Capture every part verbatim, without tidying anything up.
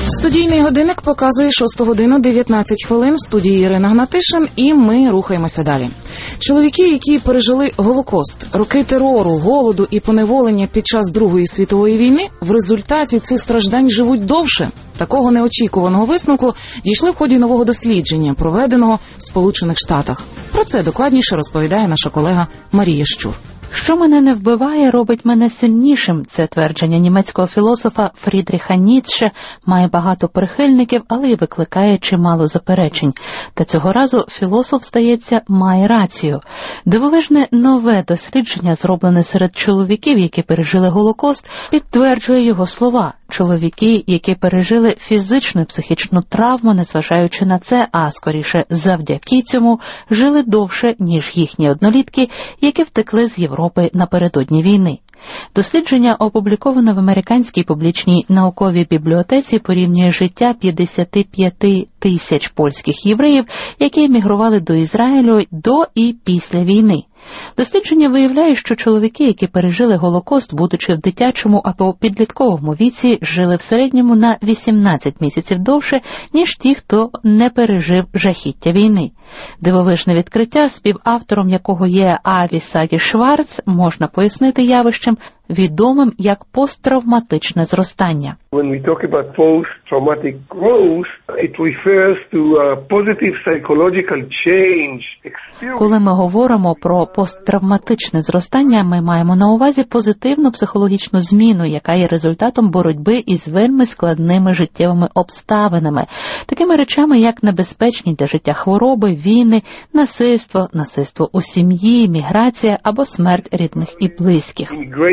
Студійний годинник показує шоста година дев'ятнадцять хвилин. В студії Ірина Гнатишин, і ми рухаємося далі. Чоловіки, які пережили Голокост, роки терору, голоду і поневолення під час Другої світової війни, в результаті цих страждань живуть довше. Такого неочікуваного висновку дійшли в ході нового дослідження, проведеного в Сполучених Штатах. Про це докладніше розповідає наша колега Марія Щур. «Що мене не вбиває, робить мене сильнішим» – це твердження німецького філософа Фрідріха Ніцше має багато прихильників, але й викликає чимало заперечень. Та цього разу філософ, здається, має рацію. Дивовижне нове дослідження, зроблене серед чоловіків, які пережили Голокост, підтверджує його слова. Чоловіки, які пережили фізичну і психічну травму, незважаючи на це, а скоріше завдяки цьому, жили довше, ніж їхні однолітки, які втекли з Європи напередодні війни. Дослідження, опубліковане в американській публічній науковій бібліотеці, порівнює життя п'ятдесят п'ять тисяч польських євреїв, які емігрували до Ізраїлю до і після війни. Дослідження виявляє, що чоловіки, які пережили Голокост, будучи в дитячому або підлітковому віці, жили в середньому на вісімнадцять місяців довше, ніж ті, хто не пережив жахіття війни. Дивовижне відкриття, співавтором якого є Аві Сагі Шварц, можна пояснити явищем, відомим як посттравматичне зростання. When we talk about post-traumatic growth, it refers to a positive psychological change. Коли ми говоримо про посттравматичне зростання, ми маємо на увазі позитивну психологічну зміну, яка є результатом боротьби із вельми складними життєвими обставинами, такими речами, як небезпечні для життя хвороби, війни, насильство, насильство у сім'ї, міграція або смерть рідних і близьких.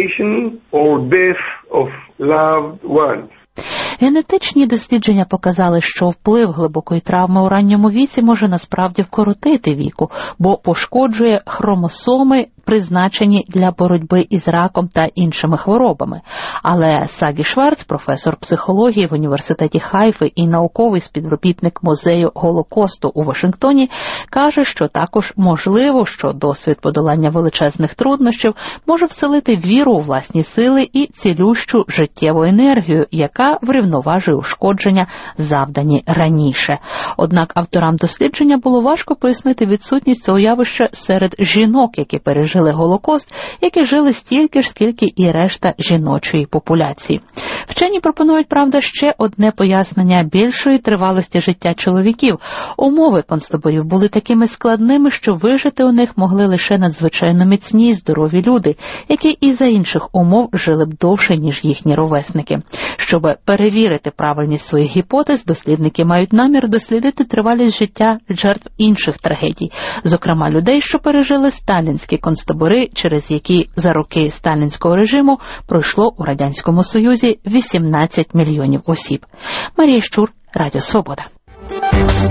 Or death of loved ones. Генетичні дослідження показали, що вплив глибокої травми у ранньому віці може насправді вкоротити віку, бо пошкоджує хромосоми, призначені для боротьби із раком та іншими хворобами. Але Сагі Шварц, професор психології в університеті Хайфи і науковий співробітник музею Голокосту у Вашингтоні, каже, що також можливо, що досвід подолання величезних труднощів може вселити віру у власні сили і цілющу життєву енергію, яка врівноважує ушкодження, завдані раніше. Однак авторам дослідження було важко пояснити відсутність цього явища серед жінок, які пережили Голокост, які жили стільки ж, скільки і решта жіночої популяції. Вчені пропонують, правда, ще одне пояснення більшої тривалості життя чоловіків. Умови концтаборів були такими складними, що вижити у них могли лише надзвичайно міцні і здорові люди, які і за інших умов жили б довше, ніж їхні ровесники. Щоб перевірити правильність своїх гіпотез, дослідники мають намір дослідити тривалість життя жертв інших трагедій, зокрема людей, що пережили сталінські концтабори, через які за роки сталінського режиму пройшло у Радянському Союзі вісімнадцять мільйонів осіб. Марія Щур, Радіо Свобода.